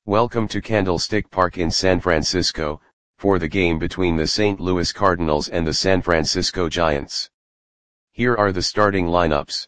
Welcome to Candlestick Park in San Francisco, for the game between the St. Louis Cardinals and the San Francisco Giants. Here are the starting lineups.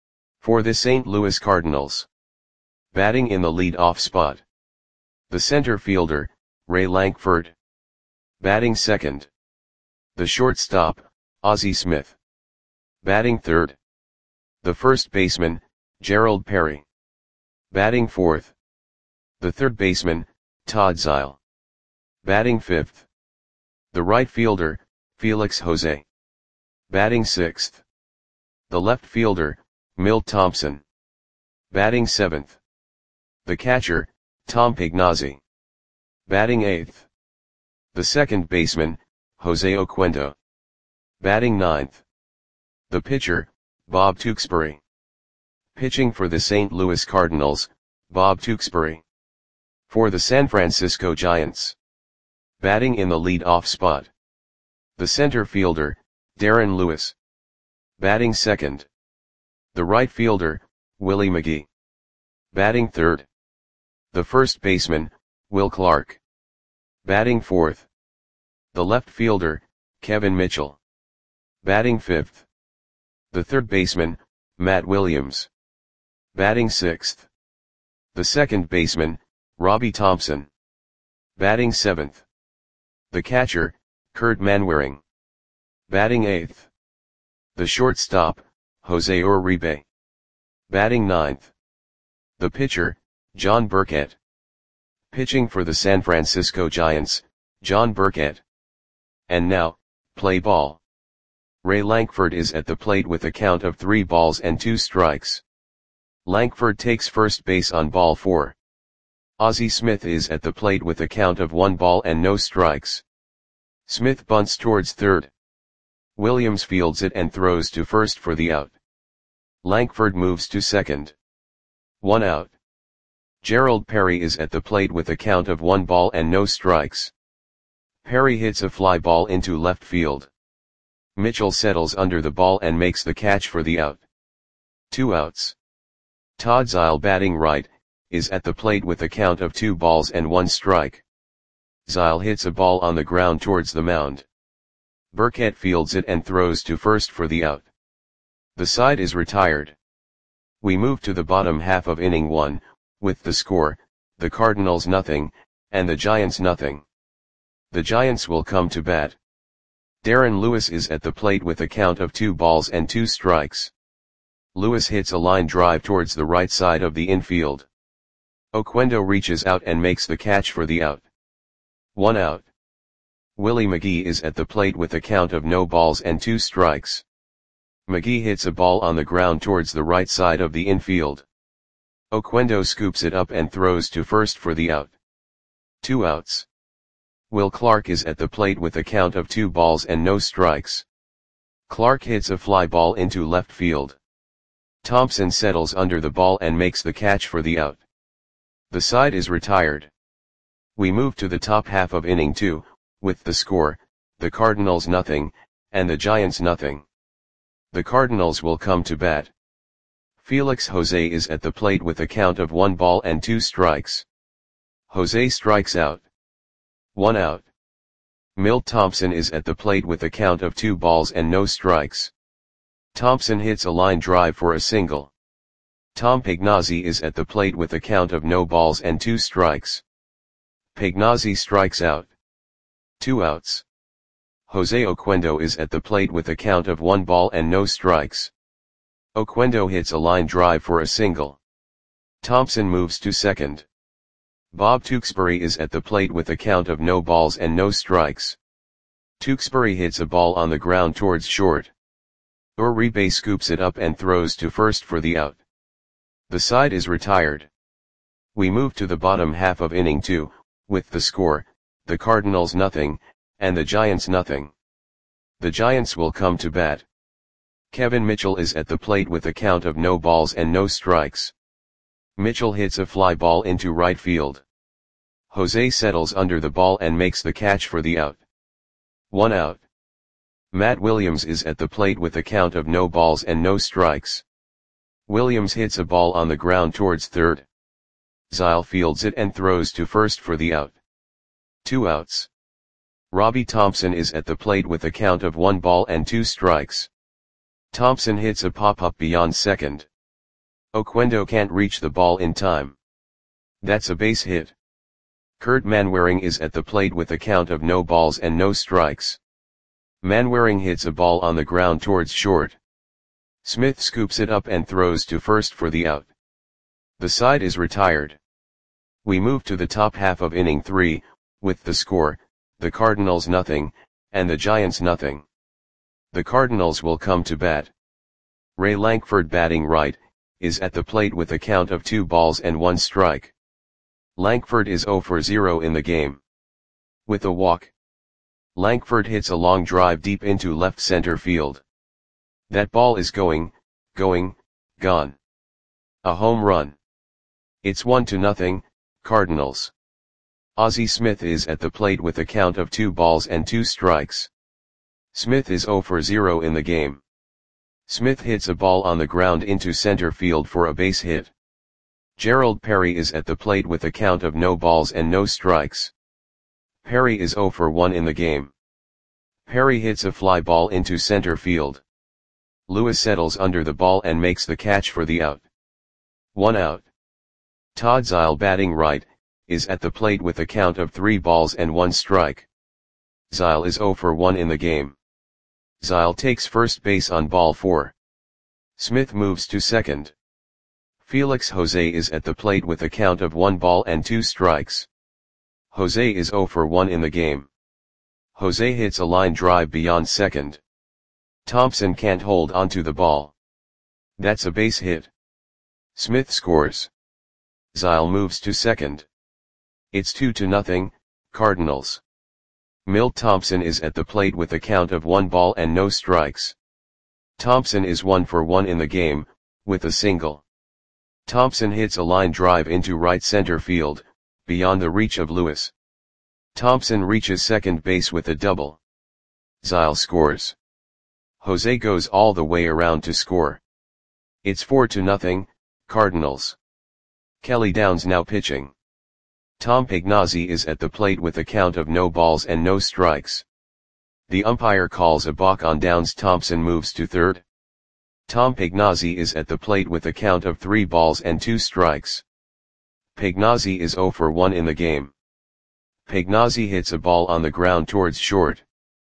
For the St. Louis Cardinals. Batting in the lead-off spot. The center fielder, Ray Lankford. Batting second. The shortstop, Ozzie Smith. Batting third. The first baseman, Gerald Perry. Batting fourth. The third baseman, Todd Zeile. Batting fifth. The right fielder, Felix Jose. Batting sixth. The left fielder, Milt Thompson. Batting seventh. The catcher, Tom Pignazzi. Batting eighth. The second baseman, Jose Oquendo. Batting ninth. The pitcher, Bob Tewksbury. Pitching for the St. Louis Cardinals, Bob Tewksbury. For the San Francisco Giants. Batting in the lead-off spot. The center fielder, Darren Lewis. Batting second. The right fielder, Willie McGee. Batting third. The first baseman, Will Clark. Batting fourth. The left fielder, Kevin Mitchell. Batting fifth. The third baseman, Matt Williams. Batting sixth. The second baseman, Robbie Thompson. Batting seventh. The catcher, Kurt Manwaring. Batting eighth. The shortstop, Jose Uribe. Batting ninth. The pitcher, John Burkett. Pitching for the San Francisco Giants, John Burkett. And now, play ball. Ray Lankford is at the plate with a count of 3 balls and 2 strikes. Lankford takes first base on ball 4. Ozzie Smith is at the plate with a count of 1 ball and no strikes. Smith bunts towards third. Williams fields it and throws to first for the out. Lankford moves to second. 1 out. Gerald Perry is at the plate with a count of 1 ball and no strikes. Perry hits a fly ball into left field. Mitchell settles under the ball and makes the catch for the out. 2 outs. Todd Zeile, batting right, is at the plate with a count of 2 balls and 1 strike. Zeile hits a ball on the ground towards the mound. Burkett fields it and throws to first for the out. The side is retired. We move to the bottom half of inning 1, with the score, the Cardinals nothing, and the Giants nothing. The Giants will come to bat. Darren Lewis is at the plate with a count of 2 balls and 2 strikes. Lewis hits a line drive towards the right side of the infield. Oquendo reaches out and makes the catch for the out. 1 out. Willie McGee is at the plate with a count of no balls and 2 strikes. McGee hits a ball on the ground towards the right side of the infield. Oquendo scoops it up and throws to first for the out. 2 outs. Will Clark is at the plate with a count of 2 balls and no strikes. Clark hits a fly ball into left field. Thompson settles under the ball and makes the catch for the out. The side is retired. We move to the top half of inning 2, with the score, the Cardinals nothing, and the Giants nothing. The Cardinals will come to bat. Felix Jose is at the plate with a count of 1 ball and 2 strikes. Jose strikes out. 1 out. Milt Thompson is at the plate with a count of 2 balls and no strikes. Thompson hits a line drive for a single. Tom Pignazzi is at the plate with a count of no balls and 2 strikes. Pignazzi strikes out. 2 outs. Jose Oquendo is at the plate with a count of 1 ball and no strikes. Oquendo hits a line drive for a single. Thompson moves to second. Bob Tewksbury is at the plate with a count of no balls and no strikes. Tewksbury hits a ball on the ground towards short. Uribe scoops it up and throws to first for the out. The side is retired. We move to the bottom half of inning 2, with the score, the Cardinals nothing, and the Giants nothing. The Giants will come to bat. Kevin Mitchell is at the plate with a count of no balls and no strikes. Mitchell hits a fly ball into right field. Jose settles under the ball and makes the catch for the out. 1 out. Matt Williams is at the plate with a count of no balls and no strikes. Williams hits a ball on the ground towards third. Zyle fields it and throws to first for the out. 2 outs. Robbie Thompson is at the plate with a count of 1 ball and 2 strikes. Thompson hits a pop-up beyond second. Oquendo can't reach the ball in time. That's a base hit. Kurt Manwaring is at the plate with a count of no balls and no strikes. Manwaring hits a ball on the ground towards short. Smith scoops it up and throws to first for the out. The side is retired. We move to the top half of inning 3, with the score, the Cardinals nothing, and the Giants nothing. The Cardinals will come to bat. Ray Lankford, batting right, is at the plate with a count of 2 balls and 1 strike. Lankford is 0 for 0 in the game. With a walk, Lankford hits a long drive deep into left center field. That ball is going, gone. A home run. It's 1-0, Cardinals. Ozzie Smith is at the plate with a count of 2 balls and 2 strikes. Smith is 0 for 0 in the game. Smith hits a ball on the ground into center field for a base hit. Gerald Perry is at the plate with a count of no balls and no strikes. Perry is 0 for 1 in the game. Perry hits a fly ball into center field. Lewis settles under the ball and makes the catch for the out. 1 out. Todd Zyle, batting right, is at the plate with a count of 3 balls and 1 strike. Zyle is 0 for 1 in the game. Zyle takes first base on ball 4. Smith moves to second. Felix Jose is at the plate with a count of 1 ball and 2 strikes. Jose is 0 for 1 in the game. Jose hits a line drive beyond second. Thompson can't hold onto the ball. That's a base hit. Smith scores. Zyle moves to second. It's 2-0, Cardinals. Milt Thompson is at the plate with a count of 1 ball and no strikes. Thompson is 1 for 1 in the game, with a single. Thompson hits a line drive into right center field, beyond the reach of Lewis. Thompson reaches second base with a double. Zyle scores. Jose goes all the way around to score. It's 4-0, Cardinals. Kelly Downs now pitching. Tom Pagnozzi is at the plate with a count of no balls and no strikes. The umpire calls a balk on Downs. Thompson moves to third. Tom Pagnozzi is at the plate with a count of 3 balls and 2 strikes. Pagnozzi is 0 for 1 in the game. Pagnozzi hits a ball on the ground towards short.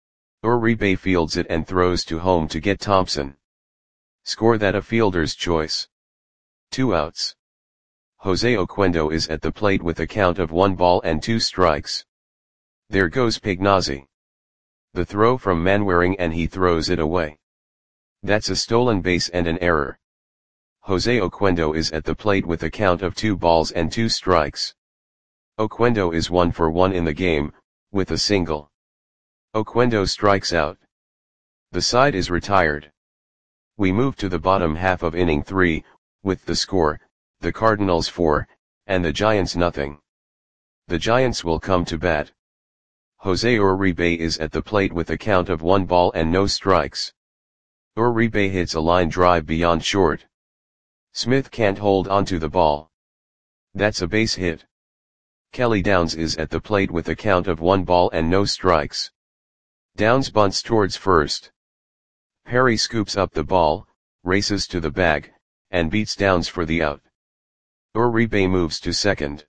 Uribe fields it and throws to home to get Thompson. Score that a fielder's choice. 2 outs. Jose Oquendo is at the plate with a count of 1 ball and 2 strikes. There goes Pagnozzi. The throw from Manwaring and he throws it away. That's a stolen base and an error. Jose Oquendo is at the plate with a count of 2 balls and 2 strikes. Oquendo is 1 for 1 in the game, with a single. Oquendo strikes out. The side is retired. We move to the bottom half of inning 3, with the score, the Cardinals 4, and the Giants nothing. The Giants will come to bat. Jose Uribe is at the plate with a count of 1 ball and no strikes. Uribe hits a line drive beyond short. Smith can't hold onto the ball. That's a base hit. Kelly Downs is at the plate with a count of 1 ball and no strikes. Downs bunts towards first. Perry scoops up the ball, races to the bag, and beats Downs for the out. Uribe moves to second.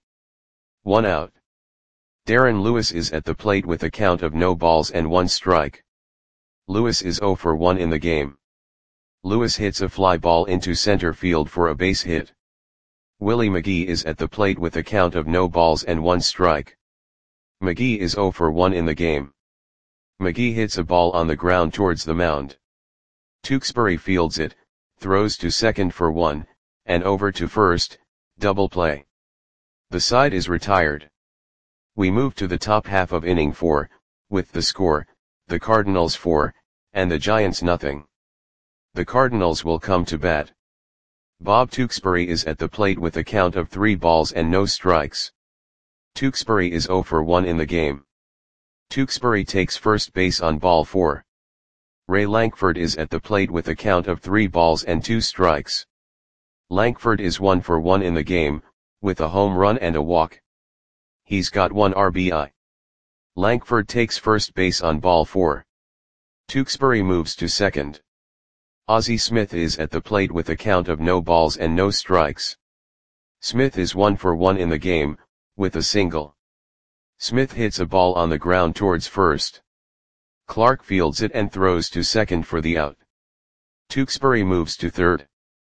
1 out. Darren Lewis is at the plate with a count of no balls and 1 strike. Lewis is 0 for 1 in the game. Lewis hits a fly ball into center field for a base hit. Willie McGee is at the plate with a count of no balls and 1 strike. McGee is 0 for 1 in the game. McGee hits a ball on the ground towards the mound. Tewksbury fields it, throws to second for 1, and over to first, double play. The side is retired. We move to the top half of inning 4, with the score, the Cardinals 4, and the Giants nothing. The Cardinals will come to bat. Bob Tewksbury is at the plate with a count of 3 balls and no strikes. Tewksbury is 0 for 1 in the game. Tewksbury takes first base on ball 4. Ray Lankford is at the plate with a count of 3 balls and 2 strikes. Lankford is 1 for 1 in the game, with a home run and a walk. He's got 1 RBI. Lankford takes first base on ball 4. Tewksbury moves to second. Ozzie Smith is at the plate with a count of no balls and no strikes. Smith is 1 for 1 in the game, with a single. Smith hits a ball on the ground towards first. Clark fields it and throws to second for the out. Tewksbury moves to third.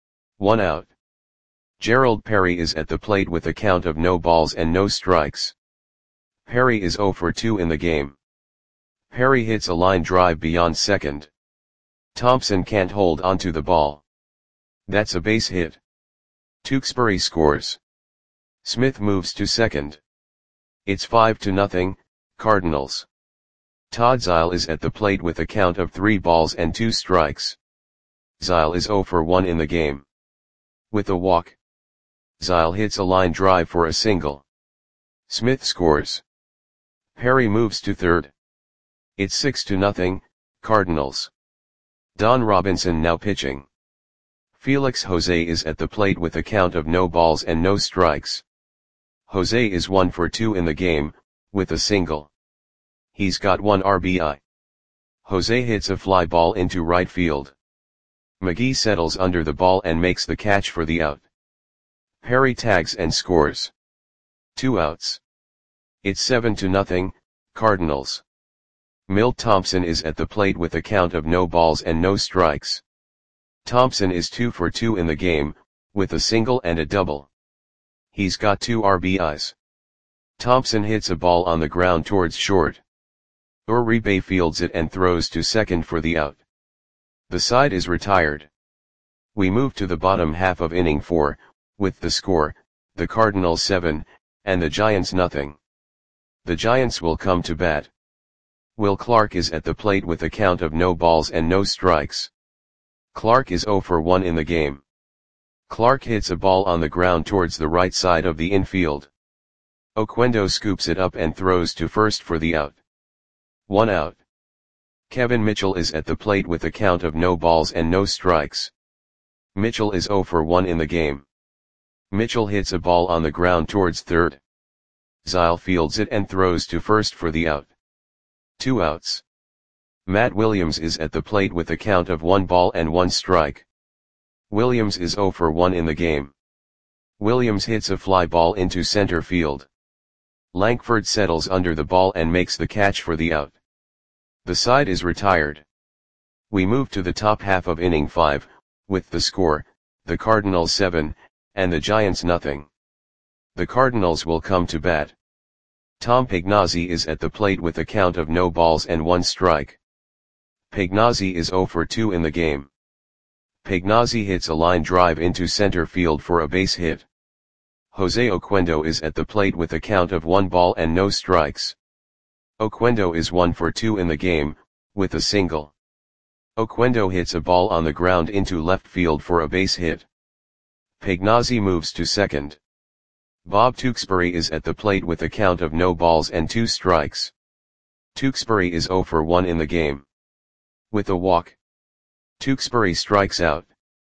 1 out. Gerald Perry is at the plate with a count of no balls and no strikes. Perry is 0 for 2 in the game. Perry hits a line drive beyond second. Thompson can't hold onto the ball. That's a base hit. Tewksbury scores. Smith moves to second. It's 5-0, Cardinals. Todd Zeile is at the plate with a count of 3 balls and 2 strikes. Zeile is 0 for 1 in the game. With a walk. Zeile hits a line drive for a single. Smith scores. Perry moves to third. It's 6-0, Cardinals. Don Robinson now pitching. Felix Jose is at the plate with a count of no balls and no strikes. Jose is 1 for 2 in the game, with a single. He's got 1 RBI. Jose hits a fly ball into right field. McGee settles under the ball and makes the catch for the out. Perry tags and scores. 2 outs. It's 7-0, Cardinals. Milt Thompson is at the plate with a count of no balls and no strikes. Thompson is 2 for 2 in the game, with a single and a double. He's got 2 RBIs. Thompson hits a ball on the ground towards short. Uribe fields it and throws to second for the out. The side is retired. We move to the bottom half of inning 4, with the score, the Cardinals 7, and the Giants nothing. The Giants will come to bat. Will Clark is at the plate with a count of no balls and no strikes. Clark is 0 for 1 in the game. Clark hits a ball on the ground towards the right side of the infield. Oquendo scoops it up and throws to first for the out. 1 out. Kevin Mitchell is at the plate with a count of no balls and no strikes. Mitchell is 0 for 1 in the game. Mitchell hits a ball on the ground towards third. Zeile fields it and throws to first for the out. 2 outs. Matt Williams is at the plate with a count of 1 ball and 1 strike. Williams is 0 for 1 in the game. Williams hits a fly ball into center field. Lankford settles under the ball and makes the catch for the out. The side is retired. We move to the top half of inning 5, with the score, the Cardinals 7, and the Giants nothing. The Cardinals will come to bat. Tom Pagnozzi is at the plate with a count of no balls and 1 strike. Pagnozzi is 0 for 2 in the game. Pagnozzi hits a line drive into center field for a base hit. Jose Oquendo is at the plate with a count of 1 ball and no strikes. Oquendo is 1 for 2 in the game, with a single. Oquendo hits a ball on the ground into left field for a base hit. Pagnozzi moves to second. Bob Tewksbury is at the plate with a count of no balls and 2 strikes. Tewksbury is 0 for 1 in the game. With a walk. Tewksbury strikes out.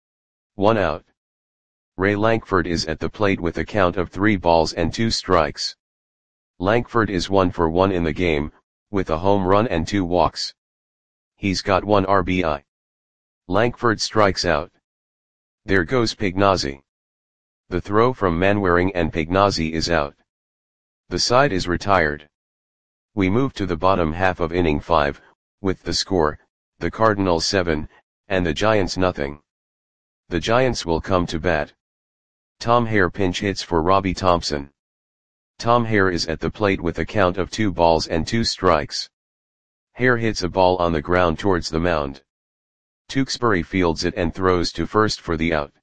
1 out. Ray Lankford is at the plate with a count of 3 balls and 2 strikes. Lankford is 1 for 1 in the game, with a home run and 2 walks. He's got 1 RBI. Lankford strikes out. There goes Pagnozzi. The throw from Manwaring and Pagnozzi is out. The side is retired. We move to the bottom half of inning 5, with the score, the Cardinals 7, and the Giants nothing. The Giants will come to bat. Tom Hare pinch hits for Robbie Thompson. Tom Hare is at the plate with a count of 2 balls and 2 strikes. Hare hits a ball on the ground towards the mound. Tewksbury fields it and throws to first for the out.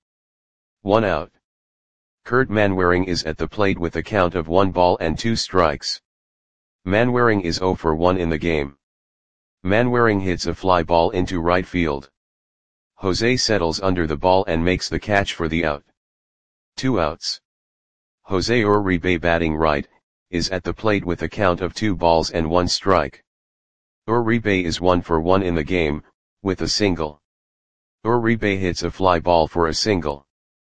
1 out. Kurt Manwaring is at the plate with a count of 1 ball and 2 strikes. Manwaring is 0 for 1 in the game. Manwaring hits a fly ball into right field. Jose settles under the ball and makes the catch for the out. 2 outs. Jose Uribe batting right, is at the plate with a count of 2 balls and 1 strike. Uribe is 1 for 1 in the game, with a single. Uribe hits a fly ball for a single.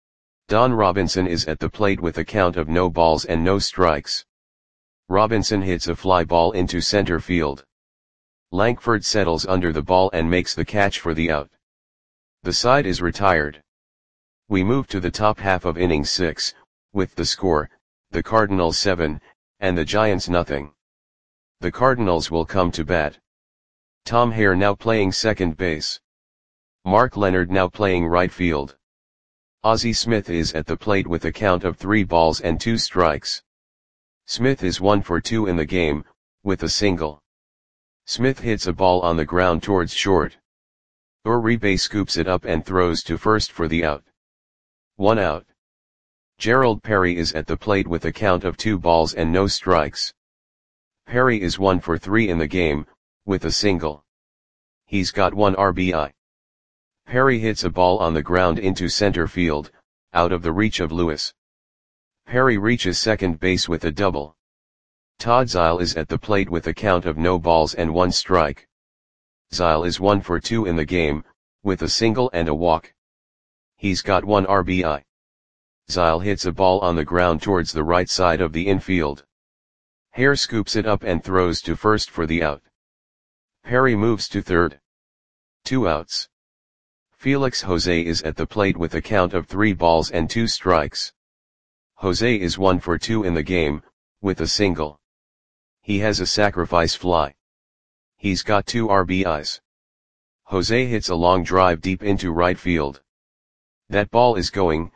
Don Robinson is at the plate with a count of no balls and no strikes. Robinson hits a fly ball into center field. Lankford settles under the ball and makes the catch for the out. The side is retired. We move to the top half of inning 6, with the score, the Cardinals 7, and the Giants nothing. The Cardinals will come to bat. Tom Hare now playing second base. Mark Leonard now playing right field. Ozzie Smith is at the plate with a count of 3 balls and 2 strikes. Smith is 1 for 2 in the game, with a single. Smith hits a ball on the ground towards short. Uribe scoops it up and throws to first for the out. 1 out. Gerald Perry is at the plate with a count of 2 balls and no strikes. Perry is 1 for 3 in the game, with a single. He's got 1 RBI. Perry hits a ball on the ground into center field, out of the reach of Lewis. Perry reaches second base with a double. Todd Zeile is at the plate with a count of no balls and 1 strike. Zeile is 1 for 2 in the game, with a single and a walk. He's got 1 RBI. Zeile hits a ball on the ground towards the right side of the infield. Hare scoops it up and throws to first for the out. Perry moves to third. 2 outs. Felix Jose is at the plate with a count of 3 balls and 2 strikes. Jose is 1 for 2 in the game, with a single. He has a sacrifice fly. He's got 2 RBIs. Jose hits a long drive deep into right field. That ball is gone.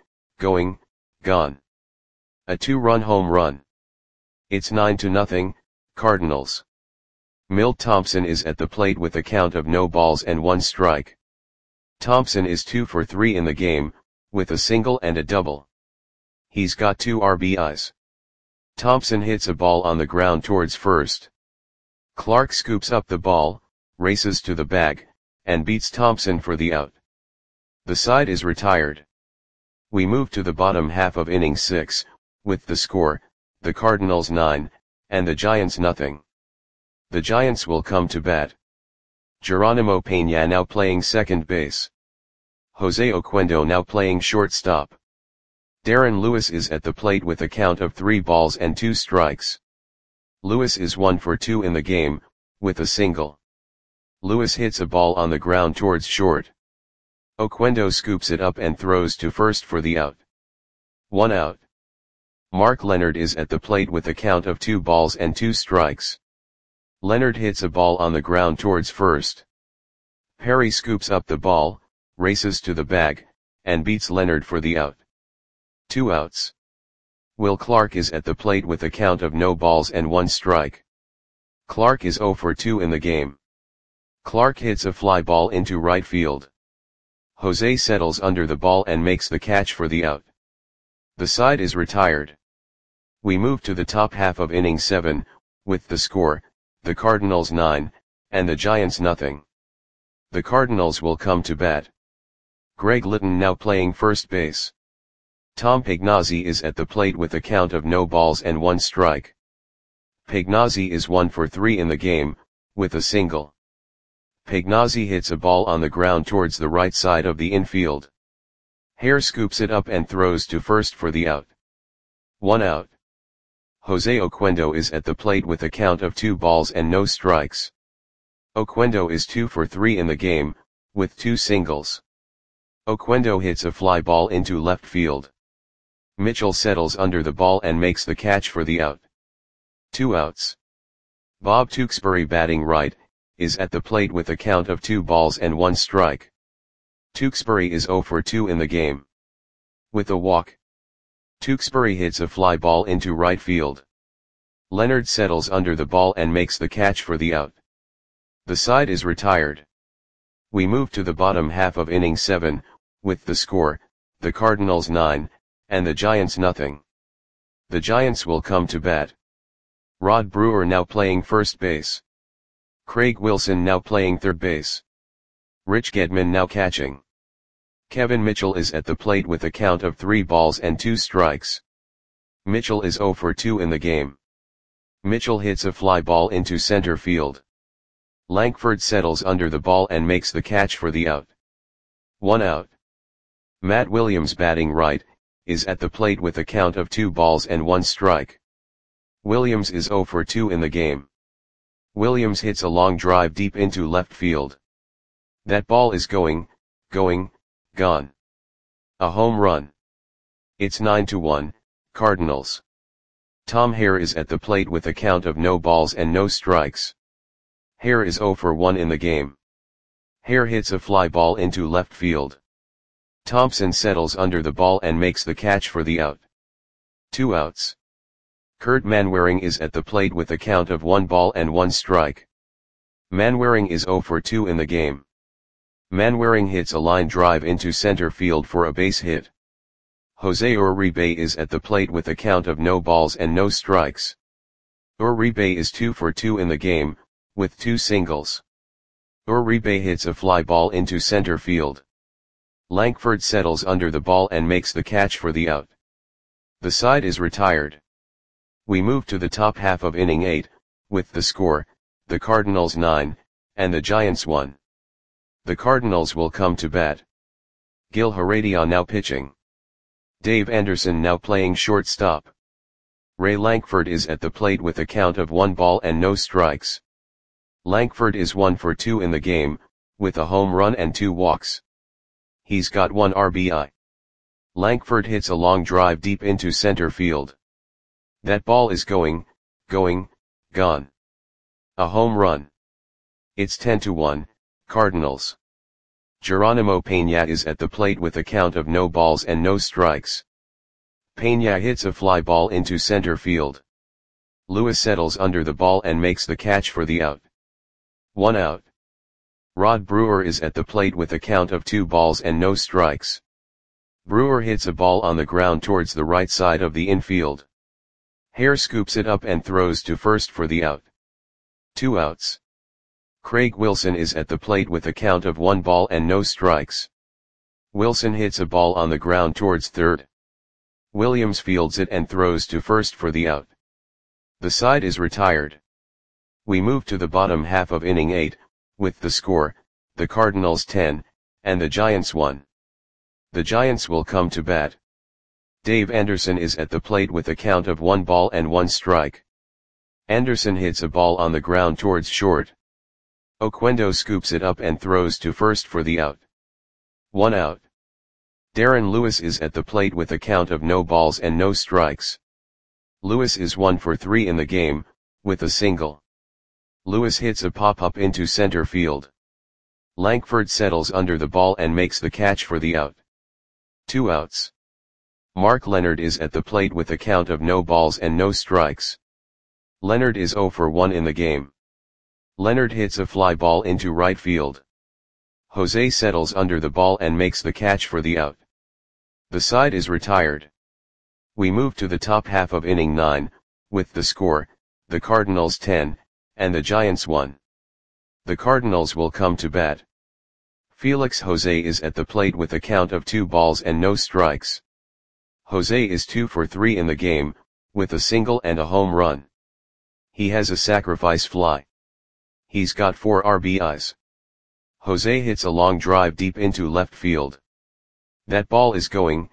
A 2-run home run. It's 9-0, Cardinals. Milt Thompson is at the plate with a count of no balls and 1 strike. Thompson is 2 for 3 in the game, with a single and a double. He's got 2 RBIs. Thompson hits a ball on the ground towards first. Clark scoops up the ball, races to the bag, and beats Thompson for the out. The side is retired. We move to the bottom half of inning 6, with the score, the Cardinals 9, and the Giants nothing. The Giants will come to bat. Geronimo Peña now playing second base. Jose Oquendo now playing shortstop. Darren Lewis is at the plate with a count of 3 balls and 2 strikes. Lewis is 1 for 2 in the game, with a single. Lewis hits a ball on the ground towards short. Oquendo scoops it up and throws to first for the out. 1 out. Mark Leonard is at the plate with a count of 2 balls and 2 strikes. Leonard hits a ball on the ground towards first. Perry scoops up the ball, races to the bag, and beats Leonard for the out. 2 outs. Will Clark is at the plate with a count of no balls and 1 strike. Clark is 0 for 2 in the game. Clark hits a fly ball into right field. Jose settles under the ball and makes the catch for the out. The side is retired. We move to the top half of inning 7, with the score, the Cardinals 9, and the Giants nothing. The Cardinals will come to bat. Greg Litton now playing first base. Tom Pagnozzi is at the plate with a count of no balls and 1 strike. Pagnozzi is 1 for 3 in the game, with a single. Pagnozzi hits a ball on the ground towards the right side of the infield. Hare scoops it up and throws to first for the out. 1 out. Jose Oquendo is at the plate with a count of 2 balls and no strikes. Oquendo is 2 for 3 in the game, with 2 singles. Oquendo hits a fly ball into left field. Mitchell settles under the ball and makes the catch for the out. 2 outs. Bob Tewksbury batting right, is at the plate with a count of 2 balls and 1 strike. Tewksbury is 0 for 2 in the game. With a walk. Tewksbury hits a fly ball into right field. Leonard settles under the ball and makes the catch for the out. The side is retired. We move to the bottom half of inning 7, with the score, the Cardinals 9, and the Giants nothing. The Giants will come to bat. Rod Brewer now playing first base. Craig Wilson now playing third base. Rich Gedman now catching. Kevin Mitchell is at the plate with a count of 3 balls and 2 strikes. Mitchell is 0 for 2 in the game. Mitchell hits a fly ball into center field. Lankford settles under the ball and makes the catch for the out. 1 out. Matt Williams batting right, is at the plate with a count of 2 balls and 1 strike. Williams is 0 for 2 in the game. Williams hits a long drive deep into left field. That ball is going, gone. A home run. It's 9-1, Cardinals. Tom Hare is at the plate with a count of no balls and no strikes. Hare is 0 for 1 in the game. Hare hits a fly ball into left field. Thompson settles under the ball and makes the catch for the out. 2 outs. Kurt Manwaring is at the plate with a count of 1 ball and 1 strike. Manwaring is 0 for 2 in the game. Manwaring hits a line drive into center field for a base hit. Jose Uribe is at the plate with a count of no balls and no strikes. Uribe is 2 for 2 in the game, with 2 singles. Uribe hits a fly ball into center field. Lankford settles under the ball and makes the catch for the out. The side is retired. We move to the top half of inning 8, with the score, the Cardinals 9, and the Giants 1. The Cardinals will come to bat. Gil Herrera now pitching. Dave Anderson now playing shortstop. Ray Lankford is at the plate with a count of 1 ball and no strikes. Lankford is 1 for 2 in the game, with a home run and 2 walks. He's got 1 RBI. Lankford hits a long drive deep into center field. That ball is going, gone. A home run. It's 10-1, Cardinals. Geronimo Peña is at the plate with a count of no balls and no strikes. Peña hits a fly ball into center field. Lewis settles under the ball and makes the catch for the out. 1 out. Rod Brewer is at the plate with a count of 2 balls and no strikes. Brewer hits a ball on the ground towards the right side of the infield. Hare scoops it up and throws to first for the out. 2 outs. Craig Wilson is at the plate with a count of 1 ball and no strikes. Wilson hits a ball on the ground towards third. Williams fields it and throws to first for the out. The side is retired. We move to the bottom half of inning 8, with the score, the Cardinals 10, and the Giants 1. The Giants will come to bat. Dave Anderson is at the plate with a count of 1 ball and 1 strike. Anderson hits a ball on the ground towards short. Oquendo scoops it up and throws to first for the out. 1 out. Darren Lewis is at the plate with a count of no balls and no strikes. Lewis is 1 for 3 in the game, with a single. Lewis hits a pop-up into center field. Lankford settles under the ball and makes the catch for the out. 2 outs. Mark Leonard is at the plate with a count of no balls and no strikes. Leonard is 0 for 1 in the game. Leonard hits a fly ball into right field. Jose settles under the ball and makes the catch for the out. The side is retired. We move to the top half of inning 9, with the score, the Cardinals 10, and the Giants 1. The Cardinals will come to bat. Felix Jose is at the plate with a count of 2 balls and no strikes. Jose is 2 for 3 in the game, with a single and a home run. He has a sacrifice fly. He's got 4 RBIs. Jose hits a long drive deep into left field. That ball is going,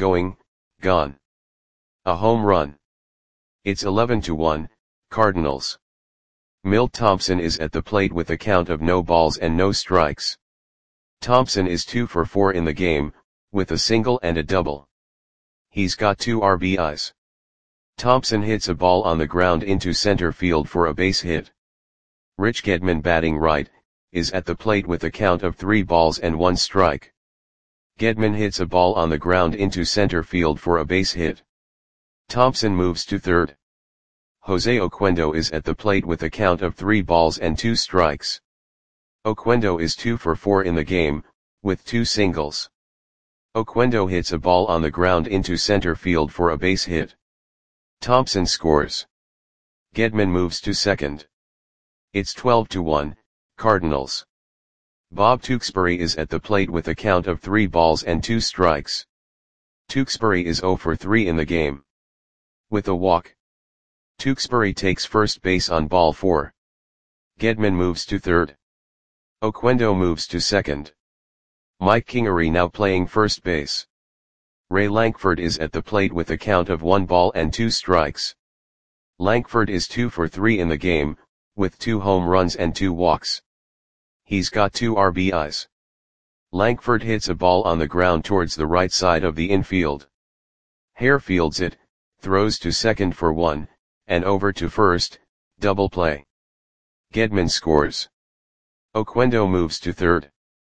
gone. A home run. It's 11-1, Cardinals. Milt Thompson is at the plate with a count of no balls and no strikes. Thompson is 2 for 4 in the game, with a single and a double. He's got 2 RBIs. Thompson hits a ball on the ground into center field for a base hit. Rich Gedman, batting right, is at the plate with a count of 3 balls and 1 strike. Gedman hits a ball on the ground into center field for a base hit. Thompson moves to third. Jose Oquendo is at the plate with a count of 3 balls and 2 strikes. Oquendo is 2 for 4 in the game, with 2 singles. Oquendo hits a ball on the ground into center field for a base hit. Thompson scores. Gedman moves to second. It's 12-1, Cardinals. Bob Tewksbury is at the plate with a count of 3 balls and 2 strikes. Tewksbury is 0 for 3 in the game. With a walk. Tewksbury takes first base on ball 4. Gedman moves to third. Oquendo moves to second. Mike Kingery now playing first base. Ray Lankford is at the plate with a count of 1 ball and 2 strikes. Lankford is 2 for 3 in the game, with 2 home runs and 2 walks. He's got 2 RBIs. Lankford hits a ball on the ground towards the right side of the infield. Hare fields it, throws to second for 1, and over to first, double play. Gedman scores. Oquendo moves to third.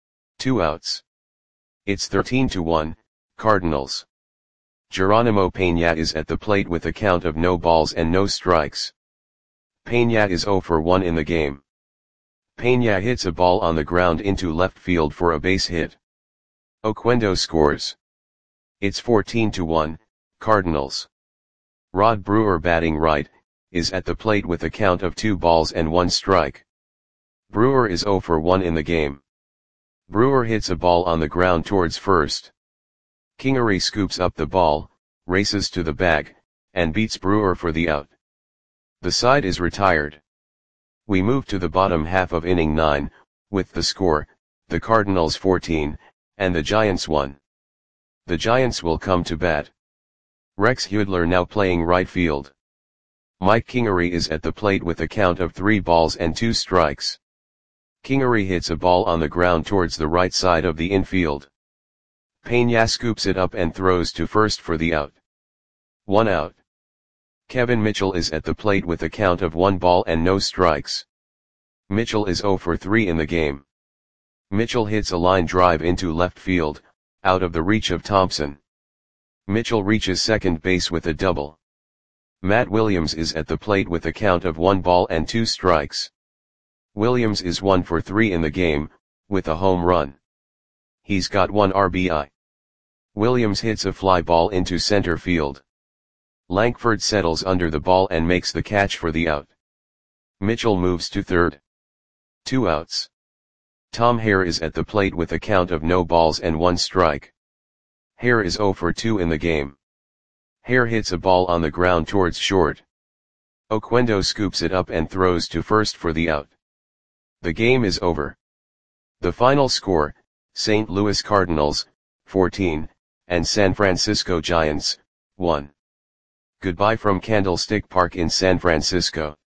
2 outs. It's 13-1, Cardinals. Geronimo Peña is at the plate with a count of no balls and no strikes. Peña is 0 for 1 in the game. Peña hits a ball on the ground into left field for a base hit. Oquendo scores. It's 14-1, Cardinals. Rod Brewer, batting right, is at the plate with a count of 2 balls and 1 strike. Brewer is 0 for 1 in the game. Brewer hits a ball on the ground towards first. Kingery scoops up the ball, races to the bag, and beats Brewer for the out. The side is retired. We move to the bottom half of inning 9, with the score, the Cardinals 14, and the Giants 1. The Giants will come to bat. Rex Hudler now playing right field. Mike Kingery is at the plate with a count of 3 balls and 2 strikes. Kingery hits a ball on the ground towards the right side of the infield. Peña scoops it up and throws to first for the out. 1 out. Kevin Mitchell is at the plate with a count of 1 ball and no strikes. Mitchell is 0 for 3 in the game. Mitchell hits a line drive into left field, out of the reach of Thompson. Mitchell reaches second base with a double. Matt Williams is at the plate with a count of 1 ball and 2 strikes. Williams is 1 for 3 in the game, with a home run. He's got 1 RBI. Williams hits a fly ball into center field. Lankford settles under the ball and makes the catch for the out. Mitchell moves to third. 2 outs. Tom Hare is at the plate with a count of no balls and 1 strike. Hare is 0 for 2 in the game. Hare hits a ball on the ground towards short. Oquendo scoops it up and throws to first for the out. The game is over. The final score, St. Louis Cardinals, 14, and San Francisco Giants, 1. Goodbye from Candlestick Park in San Francisco.